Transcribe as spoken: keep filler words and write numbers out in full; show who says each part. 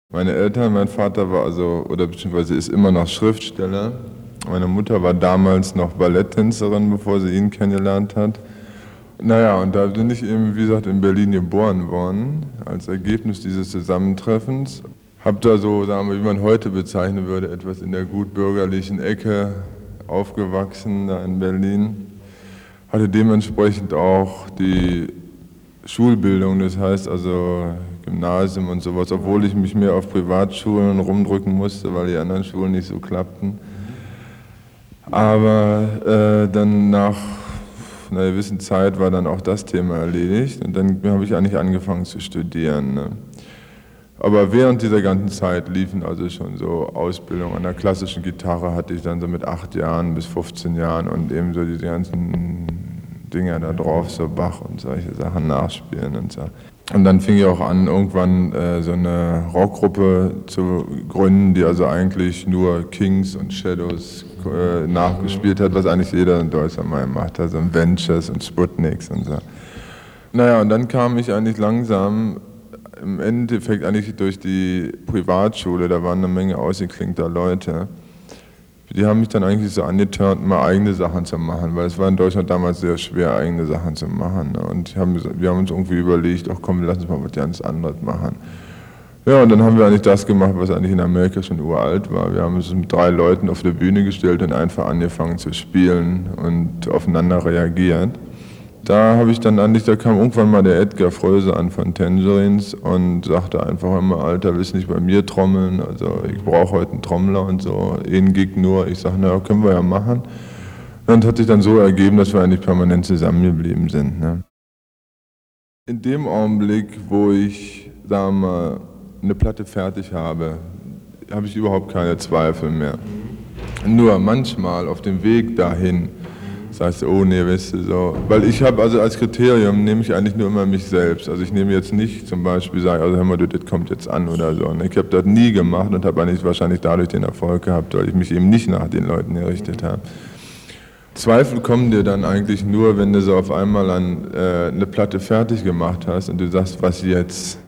Speaker 1: Meine Eltern, mein Vater war also, oder beziehungsweise ist immer noch Schriftsteller. Meine Mutter war damals noch Balletttänzerin, bevor sie ihn kennengelernt hat. Naja, und da bin ich eben, wie gesagt, in Berlin geboren worden, als Ergebnis dieses Zusammentreffens. Hab da so, sagen wir, wie man heute bezeichnen würde, etwas in der gutbürgerlichen Ecke aufgewachsen, da in Berlin. Hatte dementsprechend auch die Schulbildung, das heißt also Gymnasium und sowas, obwohl ich mich mehr auf Privatschulen rumdrücken musste, weil die anderen Schulen nicht so klappten. Aber äh, dann nach einer gewissen Zeit war dann auch das Thema erledigt und dann habe ich eigentlich angefangen zu studieren. Ne? Aber während dieser ganzen Zeit liefen also schon so Ausbildung an der klassischen Gitarre hatte ich dann so mit acht Jahren bis fünfzehn Jahren und eben so diese ganzen Dinger da drauf, so Bach und solche Sachen nachspielen und so. Und dann fing ich auch an, irgendwann äh, so eine Rockgruppe zu gründen, die also eigentlich nur Kings und Shadows äh, nachgespielt hat, was eigentlich jeder in Deutschland mal gemacht hat, so Ventures und Sputniks und so. Naja, und dann kam ich eigentlich langsam, im Endeffekt eigentlich durch die Privatschule, da waren eine Menge ausgeklingter Leute. Die haben mich dann eigentlich so angeturnt, mal eigene Sachen zu machen, weil es war in Deutschland damals sehr schwer, eigene Sachen zu machen. Ne? Und haben, wir haben uns irgendwie überlegt, ach komm, lass uns mal was ganz anderes machen. Ja, und dann haben wir eigentlich das gemacht, was eigentlich in Amerika schon uralt war. Wir haben uns mit drei Leuten auf der Bühne gestellt und einfach angefangen zu spielen und aufeinander reagiert. Da habe ich dann eigentlich, da kam irgendwann mal der Edgar Fröse an von Tangerines und sagte einfach immer, Alter, willst du nicht bei mir trommeln? Also ich brauche heute einen Trommler und so, einen Gig nur. Ich sage, na, können wir ja machen. Und hat sich dann so ergeben, dass wir eigentlich permanent zusammengeblieben sind. Ne? In dem Augenblick, wo ich, sagen wir mal, eine Platte fertig habe, habe ich überhaupt keine Zweifel mehr. Nur manchmal auf dem Weg dahin, sagst du, oh nee, weißt du, so. Weil ich habe, also als Kriterium nehme ich eigentlich nur immer mich selbst. Also ich nehme jetzt nicht zum Beispiel, sage, also hör mal, du, das kommt jetzt an oder so. Ich habe das nie gemacht und habe eigentlich wahrscheinlich dadurch den Erfolg gehabt, weil ich mich eben nicht nach den Leuten gerichtet habe. Zweifel kommen dir dann eigentlich nur, wenn du so auf einmal an, äh, eine Platte fertig gemacht hast und du sagst, was jetzt?